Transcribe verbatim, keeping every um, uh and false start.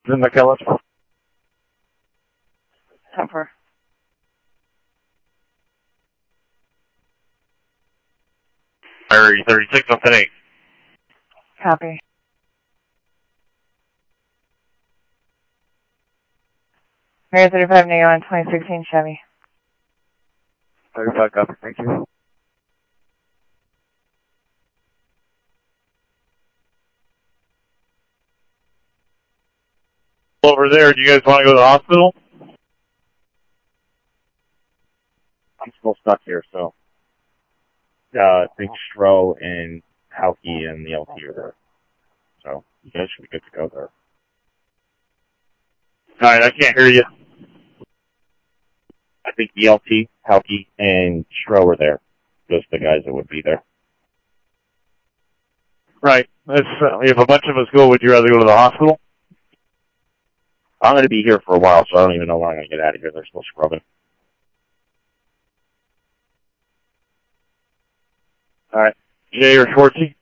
in the killers. Temper. Area thirty-six on ten eight. Copy. Area thirty-five, negative on twenty sixteen Chevy. thirty-five, copy, thank you. Over there, do you guys want to go to the hospital? I'm still stuck here, so. Uh, I think Stro and Halky and the L T are there. So, you guys should be good to go there. Alright, I can't hear you. I think the L T, Halky, and Stro are there. Those are the guys that would be there. Right. If, uh, if a bunch of us go, would you rather go to the hospital? I'm going to be here for a while, so I don't even know when I'm going to get out of here. They're still scrubbing. Alright. Jay or Schwartzy?